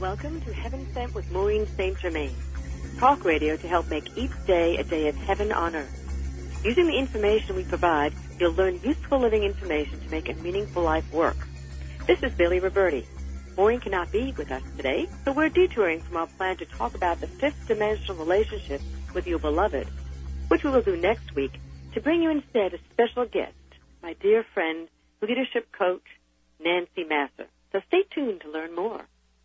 Welcome to Heaven Sent with Maureen St. Germain. Talk radio to help make each day a day of heaven on earth. Using the information we provide, you'll learn useful living information to make a meaningful life work. This is Billy Roberti. Maureen cannot be with us today, so we're detouring from our plan to talk about the fifth dimensional relationship with your beloved, which we will do next week, to bring you instead a special guest, my dear friend, leadership coach, Nancy Masser. So stay tuned to learn more.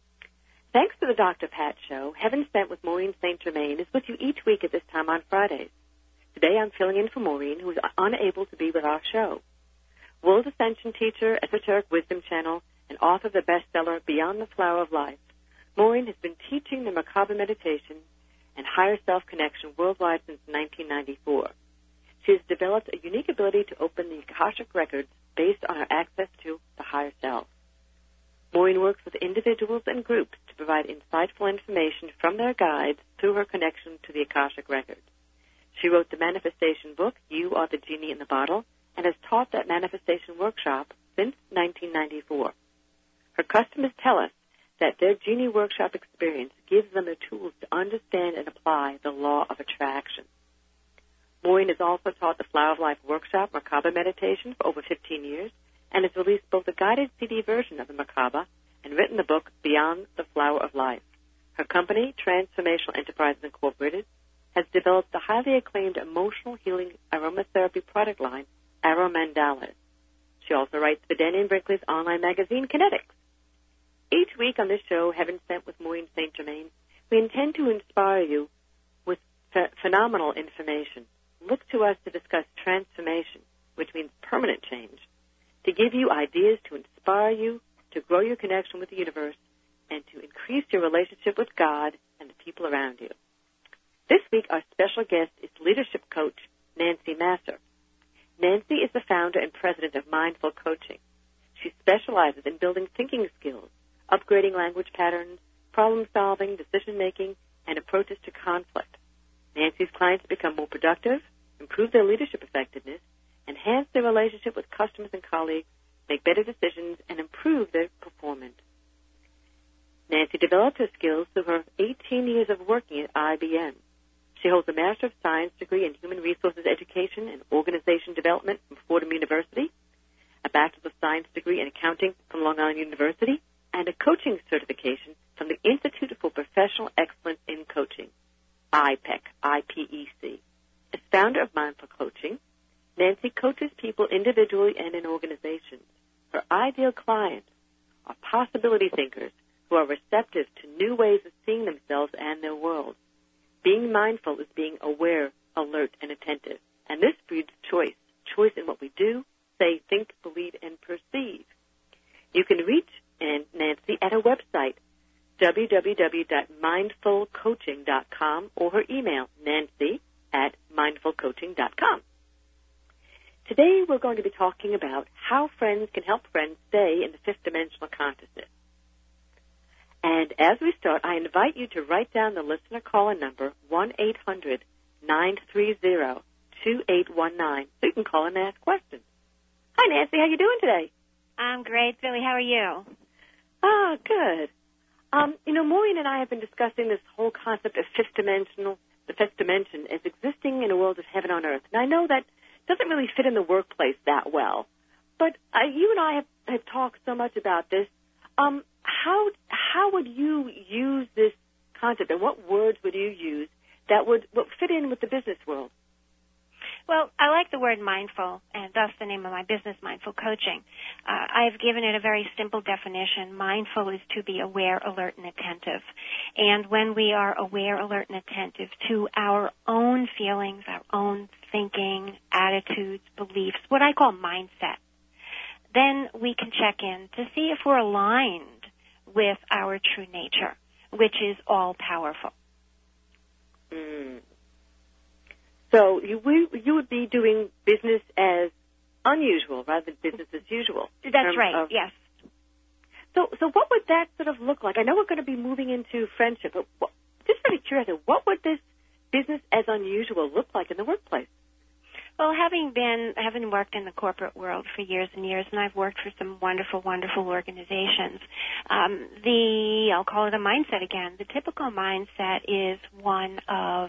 Thanks to the Dr. Pat Show, Heaven Sent with Maureen St. Germain is with you each week at this time on Fridays. Today I'm filling in for Maureen, who is unable to be with our show. World Ascension teacher, Esoteric Wisdom Channel, and author of the bestseller Beyond the Flower of Life, Maureen has been teaching the Merkaba meditation and higher self-connection worldwide since 1994. She has developed a unique ability to open the Akashic records based on her access to the higher self. Maureen works with individuals and groups to provide insightful information from their guides through her connection to the Akashic records. She wrote the manifestation book, You Are the Genie in the Bottle, and has taught that manifestation workshop since 1994. Her customers tell us that their Genie Workshop experience gives them the tools to understand and apply the law of attraction. Maureen has also taught the Flower of Life Workshop Merkaba meditation for over 15 years, and has released both a guided CD version of the Merkaba and written the book Beyond the Flower of Life. Her company, Transformational Enterprises Incorporated, has developed the highly acclaimed emotional healing aromatherapy product line, Arrow Mandalas. She also writes for Danny and Brinkley's online magazine, Kinetics. Each week on this show, Heaven Sent with Maureen St. Germain, we intend to inspire you with phenomenal information. Look to us to discuss transformation, which means permanent change, to give you ideas to inspire you, to grow your connection with the universe, and to increase your relationship with God and the people around you. This week, our special guest is leadership coach Nancy Masser. Nancy is the founder and president of Mindful Coaching. She specializes in building thinking skills, upgrading language patterns, problem-solving, decision-making, and approaches to conflict. Nancy's clients become more productive, improve their leadership effectiveness, enhance their relationship with customers and colleagues, make better decisions, and improve their performance. Nancy developed her skills through her 18 years of working at IBM. She holds a Master of Science degree in Human Resources Education and Organization Development from Fordham University, a Bachelor of Science degree in Accounting from Long Island University, and a coaching certification from the Institute for Professional Excellence in Coaching, IPEC, I-P-E-C. As founder of Mindful Coaching, Nancy coaches people individually and in organizations. Her ideal clients are possibility thinkers who are receptive to new ways of seeing themselves and their world. Being mindful is being aware, alert, and attentive. And this breeds choice in what we do, say, think, believe, and perceive. You can reach Nancy at her website, www.mindfulcoaching.com, or her email, nancy@mindfulcoaching.com. Today we're going to be talking about how friends can help friends stay in the fifth dimensional consciousness. And as we start, I invite you to write down the listener caller number, 1-800-930-2819, so you can call and ask questions. Hi, Nancy. How you doing today? I'm great, Billy. How are you? Ah, good. Maureen and I have been discussing this whole concept of the fifth dimension as existing in a world of heaven on earth. And I know that doesn't really fit in the workplace that well. But you and I have talked so much about this. How would you use this concept, and what words would you use that would fit in with the business world? Well, I like the word mindful, and thus the name of my business, Mindful Coaching. I've given it a very simple definition. Mindful is to be aware, alert, and attentive. And when we are aware, alert, and attentive to our own feelings, our own thinking, attitudes, beliefs, what I call mindset, then we can check in to see if we're aligned with our true nature, which is all-powerful. So you would be doing business as unusual rather than business as usual. That's right, yes. So what would that sort of look like? I know we're going to be moving into friendship, but just very curious, what would this business as unusual look like in the workplace? Well, having worked in the corporate world for years and years, and I've worked for some wonderful, wonderful organizations, I'll call it a mindset again. The typical mindset is one of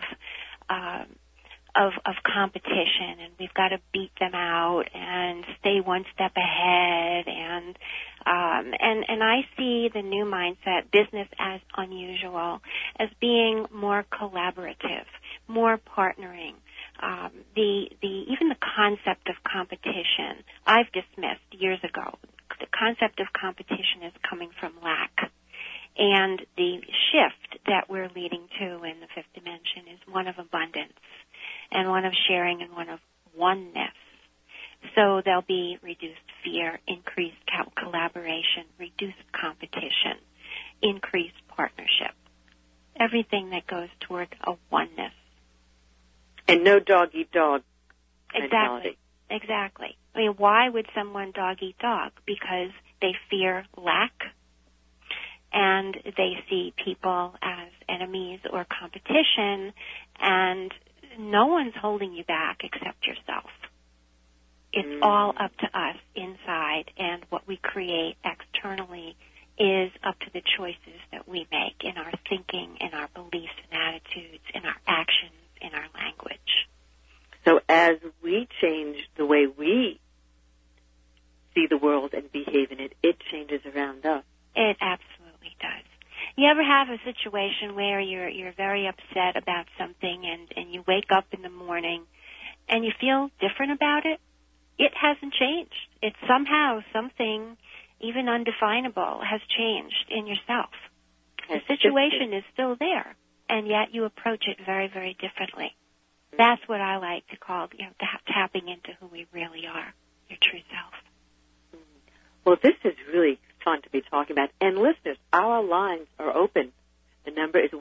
competition, and we've got to beat them out and stay one step ahead, and I see the new mindset, business as unusual, as being more collaborative, more partnering. Even the concept of competition, I've dismissed years ago. The concept of competition is coming from lack. And the shift that we're leading to in the fifth dimension is one of abundance and one of sharing and one of oneness. So there'll be reduced fear, increased collaboration, reduced competition, increased partnership. Everything that goes toward a oneness. And no dog-eat-dog mentality. Exactly. I mean, why would someone dog-eat-dog? Because they fear lack, and they see people as enemies or competition, and no one's holding you back except yourself. It's all up to us inside, and what we create externally is up to the choices that we make in our thinking, in our beliefs and attitudes, in our actions, in our language. So as we change the way we see the world and behave in it, it changes around us. It absolutely does. You ever have a situation where you're very upset about something and you wake up in the morning and you feel different about it? It hasn't changed. It's somehow something even undefinable has changed in yourself. The situation is still there, and yet you approach it very, very differently. That's what I like to call, tapping into who we really are, your true self. Well, this is really fun to be talking about. And listeners, our lines are open. The number is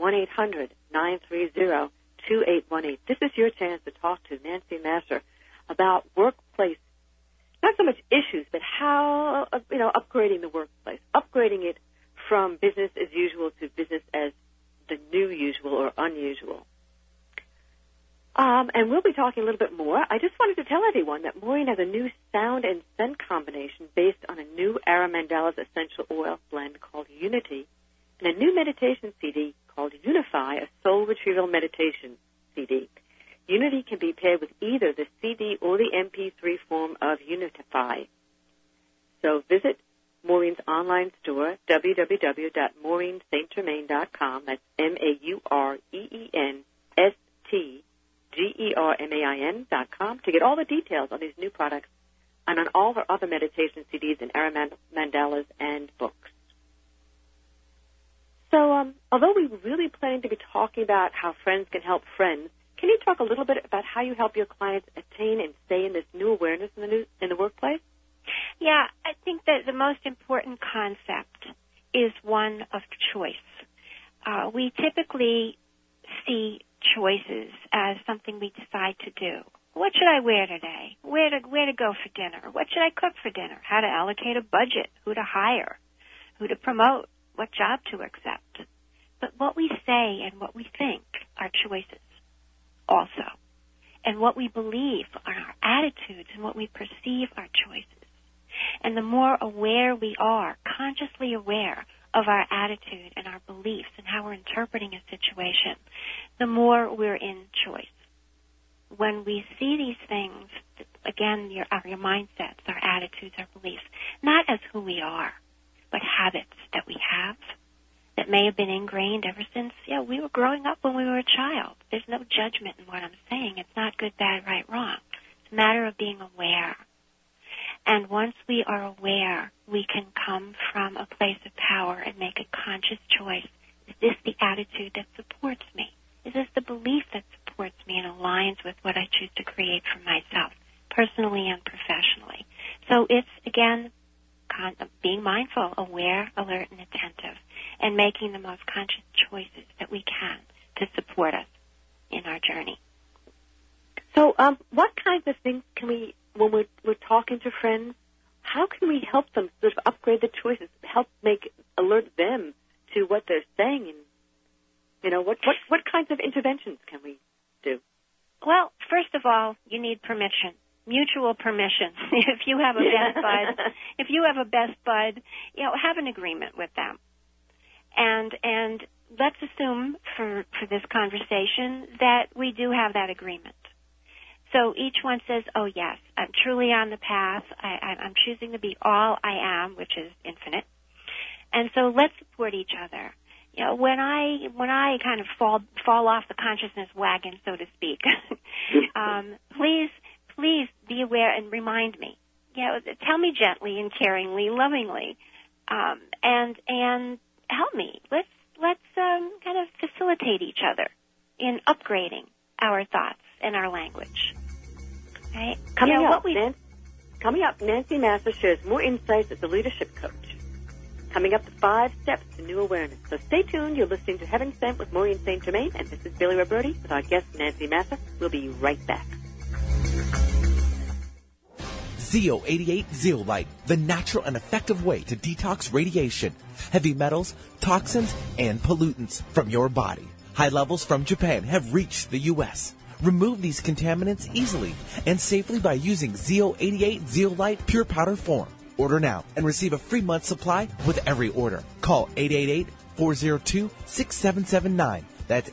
1-800-930-2818. This is your chance to talk to Nancy Masser about workplace, not so much issues, but how, upgrading the workplace, upgrading it from business as usual to business as the new usual or unusual. And we'll be talking a little bit more. I just wanted to tell everyone that Maureen has a new sound and scent combination based on a new Ara Mandala's essential oil blend called Unity, and a new meditation CD called Unify, a soul retrieval meditation CD. Unity can be paired with either the CD or the MP3 form of Unify. So visit Maureen's online store, www.maureenstgermain.com. That's MaureenStGermain.com to get all the details on these new products and on all her other meditation CDs and Ara Mandalas and books. So, although we were really planning to be talking about how friends can help friends, can you talk a little bit about how you help your clients attain and stay in this new awareness in the workplace? Yeah, I think that the most important concept is one of choice. We typically see choices as something we decide to do. What should I wear today? Where to go for dinner? What should I cook for dinner? How to allocate a budget? Who to hire? Who to promote? What job to accept? But what we say and what we think are choices also. And what we believe are our attitudes and what we perceive are choices. And the more aware we are, consciously aware of our attitude and our beliefs and how we're interpreting a situation, the more we're in choice. When we see these things, again, your mindsets, our attitudes, our beliefs, not as who we are, but habits that we have that may have been ingrained ever since, we were growing up when we were a child. There's no judgment in what I'm saying. It's not good, bad, right, wrong. It's a matter of being aware. And once we are aware, we can come from a place of power and make a conscious choice. Is this the attitude that supports me? Is this the belief that supports me and aligns with what I choose to create for myself, personally and professionally? So it's, again, being mindful, aware, alert, and attentive, and making the most conscious choices that we can to support us in our journey. So what kinds of things can we, when we're talking to friends, how can we help them sort of upgrade the choices, help alert them to what they're saying, and, what kinds of interventions can we do? Well, first of all, you need permission. Mutual permission. If you have a best bud, have an agreement with them. And let's assume for this conversation that we do have that agreement. So each one says, oh yes, I'm truly on the path. I'm choosing to be all I am, which is infinite. And so let's support each other. When I kind of fall off the consciousness wagon, so to speak, please be aware and remind me. Tell me gently and caringly, lovingly, and help me. Let's kind of facilitate each other in upgrading our thoughts and our language. Right? Coming up, Nancy Masser shares more insights as a leadership coach. Coming up, the 5 steps to new awareness. So stay tuned. You're listening to Heaven Sent with Maureen St. Germain, and this is Billy Roberti with our guest, Nancy Masser. We'll be right back. Zeo88 Zeolite, the natural and effective way to detox radiation, heavy metals, toxins, and pollutants from your body. High levels from Japan have reached the U.S. Remove these contaminants easily and safely by using Zeo88 Zeolite pure powder form. Order now and receive a free month supply with every order. Call 888-402-6779. That's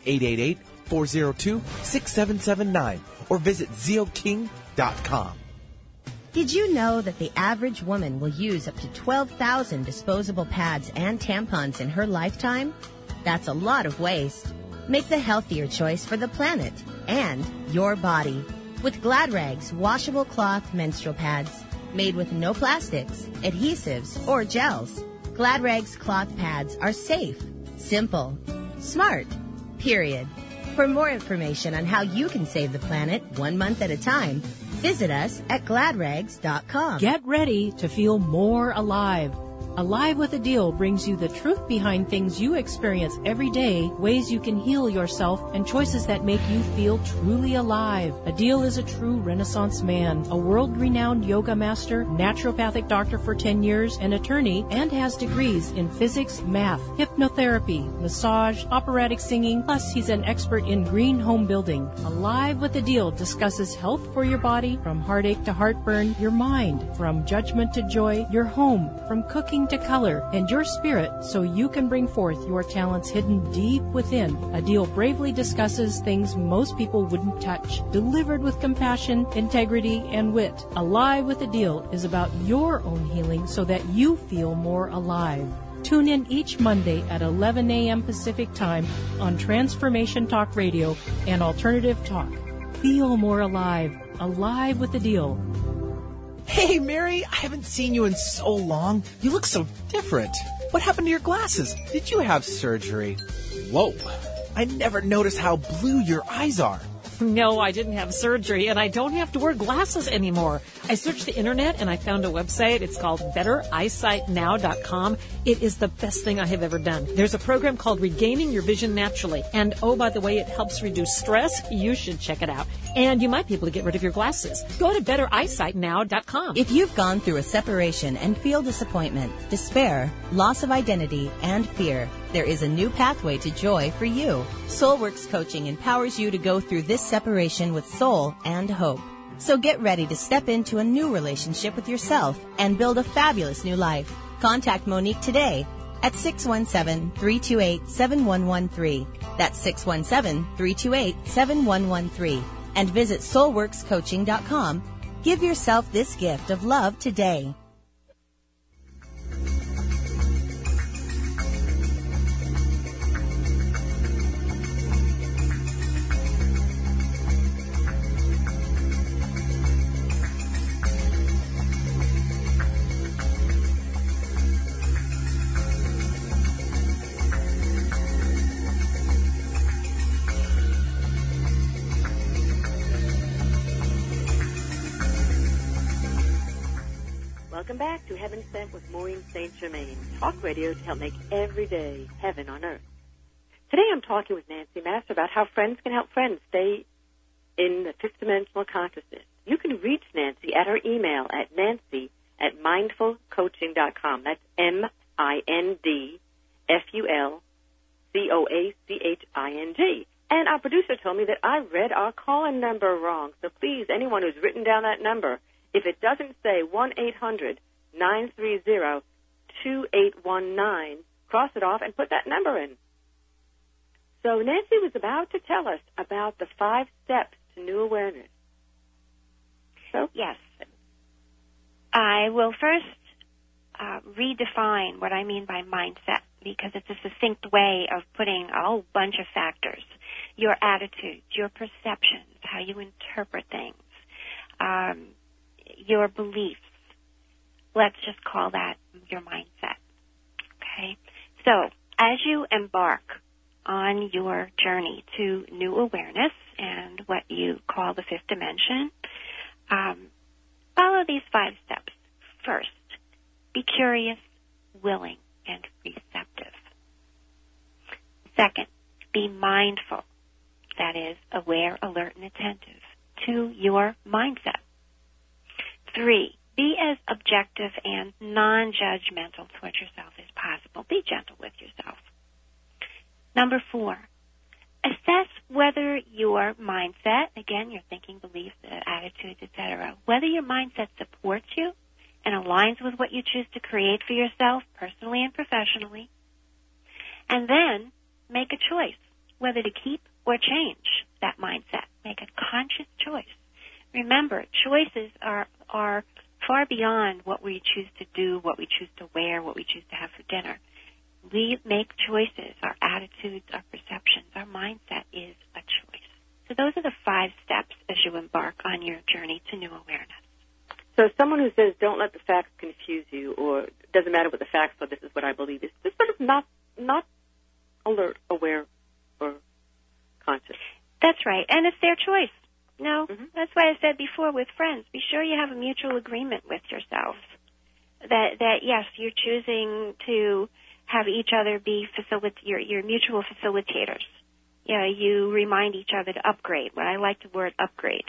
888-402-6779. Or visit zeoking.com. Did you know that the average woman will use up to 12,000 disposable pads and tampons in her lifetime? That's a lot of waste. Make the healthier choice for the planet and your body with Glad Rags washable cloth menstrual pads made with no plastics, adhesives, or gels. Glad Rags cloth pads are safe, simple, smart, period. For more information on how you can save the planet 1 month at a time, visit us at gladrags.com. Get ready to feel more alive. Alive with a Deal brings you the truth behind things you experience every day, ways you can heal yourself, and choices that make you feel truly alive. A Deal is a true Renaissance man, a world-renowned yoga master, naturopathic doctor for 10 years, an attorney, and has degrees in physics, math, hypnotherapy, massage, operatic singing, plus he's an expert in green home building. Alive with a Deal discusses health for your body, from heartache to heartburn, your mind, from judgment to joy, your home, from cooking to color, and your spirit, so you can bring forth your talents hidden deep within. A Deal bravely discusses things most people wouldn't touch, delivered with compassion, integrity, and wit. Alive with a Deal is about your own healing so that you feel more alive. Tune in each Monday at 11 a.m. Pacific Time on Transformation Talk Radio and Alternative Talk. Feel more alive. Alive with a Deal. Hey, Mary, I haven't seen you in so long. You look so different. What happened to your glasses? Did you have surgery? Whoa, I never noticed how blue your eyes are. No, I didn't have surgery, and I don't have to wear glasses anymore. I searched the internet, and I found a website. It's called BetterEyesightNow.com. It is the best thing I have ever done. There's a program called Regaining Your Vision Naturally. And, oh, by the way, it helps reduce stress. You should check it out. And you might be able to get rid of your glasses. Go to BetterEyesightNow.com. If you've gone through a separation and feel disappointment, despair, loss of identity, and fear, there is a new pathway to joy for you. SoulWorks Coaching empowers you to go through this separation with soul and hope. So get ready to step into a new relationship with yourself and build a fabulous new life. Contact Monique today at 617-328-7113. That's 617-328-7113. And visit soulworkscoaching.com. Give yourself this gift of love today. Welcome back to Heaven Sent with Maureen St. Germain, talk radio to help make every day heaven on earth. Today I'm talking with Nancy Masser about how friends can help friends stay in the fifth dimensional consciousness. You can reach Nancy at her email at nancy@mindfulcoaching.com. That's MINDFULCOACHING. And our producer told me that I read our call-in number wrong. So please, anyone who's written down that number, if it doesn't say 1-800-930-2819, cross it off and put that number in. So Nancy was about to tell us about the 5 steps to new awareness. So yes. I will first redefine what I mean by mindset, because it's a succinct way of putting a whole bunch of factors. Your attitudes, your perceptions, how you interpret things, your beliefs. Let's just call that your mindset. Okay? So, as you embark on your journey to new awareness and what you call the 5th dimension, follow these 5 steps. First, be curious, willing, and receptive. Second, be mindful. That is, aware, alert, and attentive to your mindset. 3, be as objective and non-judgmental towards yourself as possible. Be gentle with yourself. Number 4, assess whether your mindset, again, your thinking, beliefs, attitudes, etc., whether your mindset supports you and aligns with what you choose to create for yourself, personally and professionally. And then make a choice whether to keep or change that mindset. Make a conscious choice. Remember, choices are far beyond what we choose to do, what we choose to wear, what we choose to have for dinner. We make choices, our attitudes, our perceptions, our mindset is a choice. So those are the 5 steps as you embark on your journey to new awareness. So someone who says, don't let the facts confuse you, or doesn't matter what the facts are, this is what I believe, is this sort of not alert, aware, or conscious. That's right, and it's their choice. No, That's why I said before with friends, be sure you have a mutual agreement with yourself that yes, you're choosing to have each other be your mutual facilitators. You know, you remind each other to upgrade. Well, I like the word upgrade,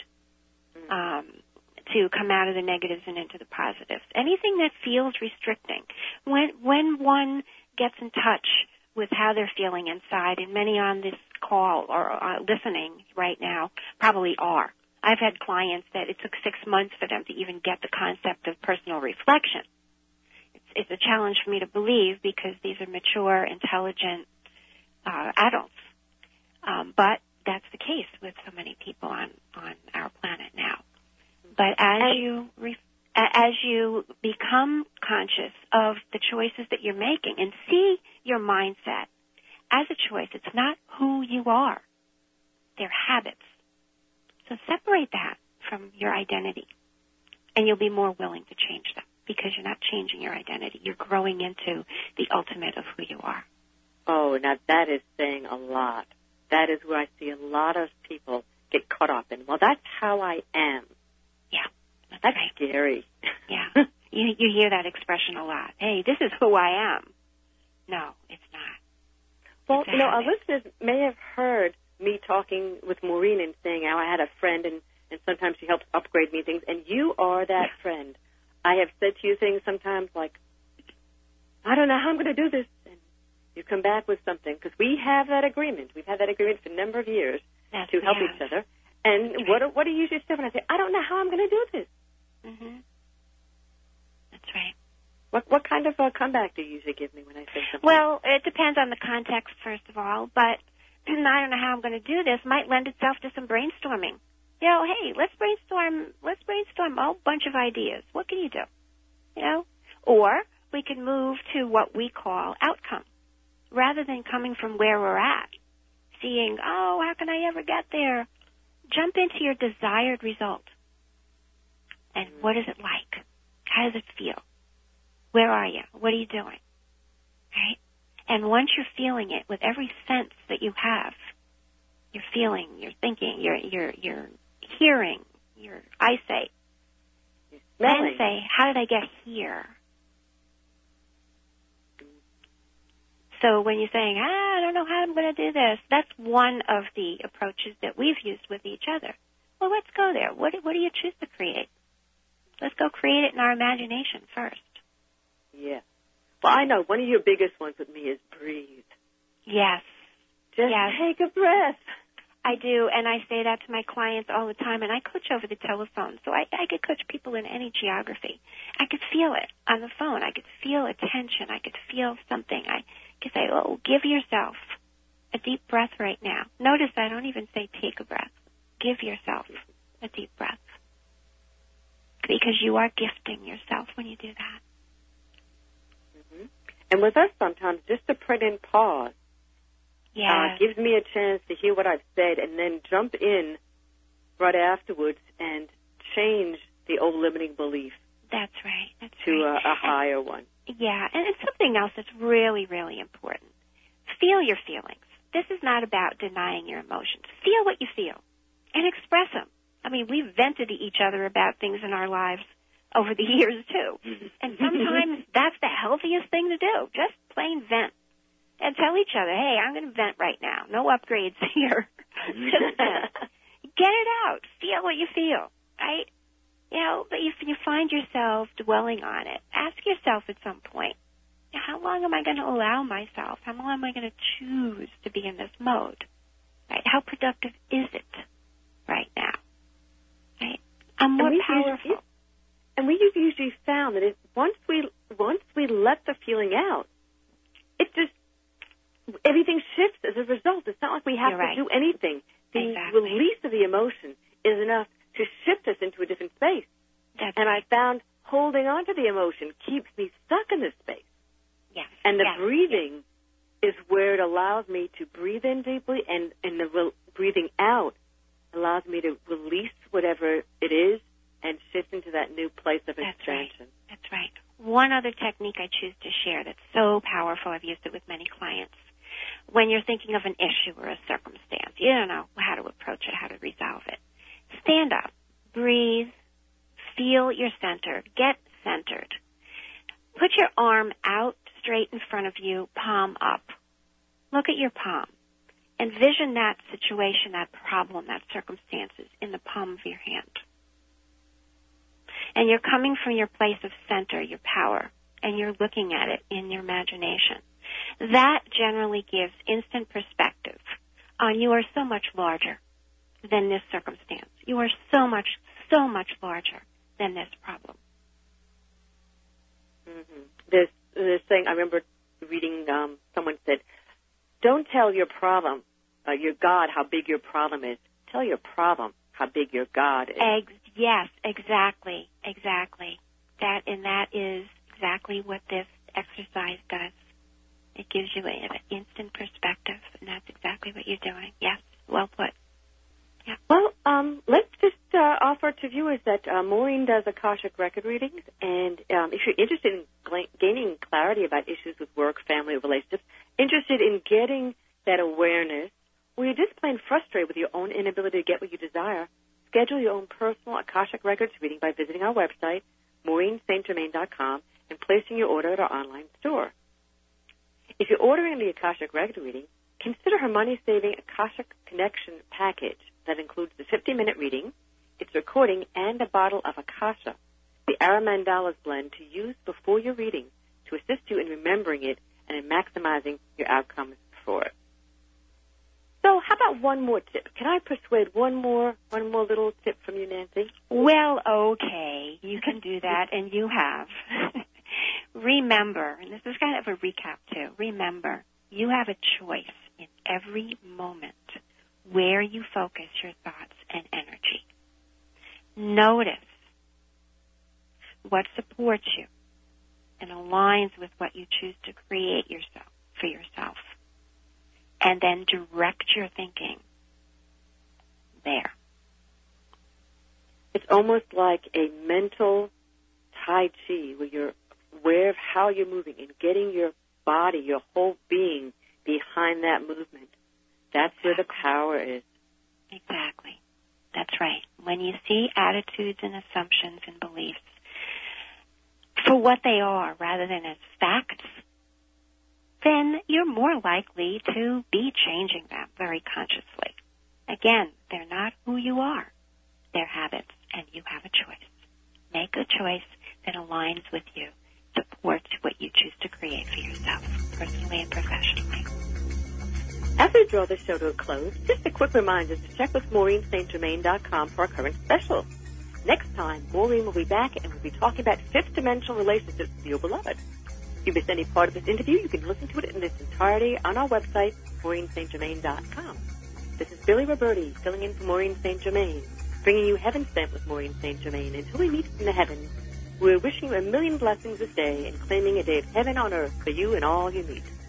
to come out of the negatives and into the positives. Anything that feels restricting. When one gets in touch with how they're feeling inside, and many on this call or listening right now probably are. I've had clients that it took 6 months for them to even get the concept of personal reflection. It's a challenge for me to believe because these are mature, intelligent adults. But that's the case with so many people on our planet now. But as you become conscious of the choices that you're making and see your mindset as a choice, it's not who you are. They're habits. So separate that from your identity, and you'll be more willing to change them because you're not changing your identity. You're growing into the ultimate of who you are. Oh, now that is saying a lot. That is where I see a lot of people get caught up in, well, that's how I am. Yeah. That's right. Scary. Yeah. You hear that expression a lot. Hey, this is who I am. No, it's not. Well, you know, our listeners may have heard me talking with Maureen and saying how I had a friend and sometimes she helps upgrade me things, and you are that friend. I have said to you things sometimes like, I don't know how I'm going to do this, and you come back with something, because we have that agreement. We've had that agreement for a number of years to help each other. And what do you usually say when I say, I don't know how I'm going to do this? Mm-hmm. That's right. What kind of comeback do you usually give me when I say something? Well, it depends on the context, first of all, but I don't know how I'm going to do this might lend itself to some brainstorming. You know, hey, let's brainstorm a whole bunch of ideas. What can you do? You know? Or we can move to what we call outcome. Rather than coming from where we're at, seeing, oh, how can I ever get there? Jump into your desired result. And what is it like? How does it feel? Where are you? What are you doing? Right? And once you're feeling it with every sense that you have, you're feeling, you're thinking, you're hearing, your eyesight, then say, how did I get here? So when you're saying, I don't know how I'm going to do this, that's one of the approaches that we've used with each other. Well, let's go there. What do you choose to create? Let's go create it in our imagination first. Yeah. Well, I know one of your biggest ones with me is breathe. Yes. Just take a breath. I do, and I say that to my clients all the time, and I coach over the telephone, so I could coach people in any geography. I could feel it on the phone. I could feel a tension. I could feel something. I could say, oh, give yourself a deep breath right now. Notice I don't even say take a breath. Give yourself a deep breath, because you are gifting yourself when you do that. Mm-hmm. And with us sometimes, just a pregnant pause gives me a chance to hear what I've said and then jump in right afterwards and change the old limiting belief. That's right. That's to right. a higher one. Yeah, and it's something else that's really, really important. Feel your feelings. This is not about denying your emotions. Feel what you feel and express them. I mean, we've vented to each other about things in our lives over the years, too. And sometimes that's the healthiest thing to do, just plain vent. And tell each other, hey, I'm going to vent right now. No upgrades here. Just vent. Get it out. Feel what you feel, right? You know, but if you find yourself dwelling on it, ask yourself at some point, how long am I going to allow myself? How long am I going to choose to be in this mode? Right? How productive is it right now? Right? I'm more powerful. And we've usually found that once we let the feeling out, it just everything shifts as a result. It's not like we have to do anything. The release of the emotion is enough to shift us into a different space. And I found holding on to the emotion keeps me stuck in this space. Yes. And the breathing is where it allows me to breathe in deeply, and the breathing out allows me to release whatever it is and shift into that new place of expansion. That's right. One other technique I choose to share that's so powerful, I've used it with many clients. When you're thinking of an issue or a circumstance, you don't know how to approach it, how to resolve it. Stand up, breathe, feel your center, get centered. Put your arm out straight in front of you, palm up. Look at your palm. Envision that situation, that problem, that circumstances in the palm of your hand. And you're coming from your place of center, your power, and you're looking at it in your imagination. That generally gives instant perspective on you are so much larger than this circumstance. You are so much larger than this problem. Mm-hmm. This thing, I remember reading, someone said, don't tell your problem, your God, how big your problem is. Tell your problem how big your God is. Yes, exactly. That is exactly what this exercise does. It gives you an instant perspective, and that's exactly what you're doing. Yes, well put. Yeah. Well, let's just offer to viewers that Maureen does Akashic record readings, and if you're interested in gaining clarity about issues with work, family, or relationships, interested in getting that awareness, or you're just plain frustrated with your own inability to get what you desire, schedule your own personal Akashic records reading by visiting our website, MaureenSt.Germain.com, and placing your order at our online store. If you're ordering the Akashic record reading, consider her money-saving Akashic Connection package that includes the 50-minute reading, its recording, and a bottle of Akasha, the Aramandalas blend to use before your reading to assist you in remembering it and in maximizing your outcomes for it. So how about one more tip? Can I persuade one more little tip from you, Nancy? Well, okay. You can do that, and you have. Remember, and this is kind of a recap, too. Remember, you have a choice in every moment where you focus your thoughts and energy. Notice what supports you and aligns with what you choose to create for yourself. And then direct your thinking there. It's almost like a mental Tai Chi where you're aware of how you're moving and getting your body, your whole being behind that movement. That's where the power is. Exactly. That's right. When you see attitudes and assumptions and beliefs for what they are rather than as facts, then you're more likely to be changing them very consciously. Again, they're not who you are. They're habits, and you have a choice. Make a choice that aligns with you, supports what you choose to create for yourself, personally and professionally. As we draw this show to a close, just a quick reminder to check with MaureenSt.Germain.com for our current special. Next time, Maureen will be back and we'll be talking about fifth dimensional relationships with your beloved. If you missed any part of this interview, you can listen to it in its entirety on our website, MaureenSt.Germain.com. This is Billy Roberti, filling in for Maureen St. Germain, bringing you Heaven Sent with Maureen St. Germain. Until we meet in the heavens, we're wishing you a million blessings this day and claiming a day of heaven on earth for you and all you meet.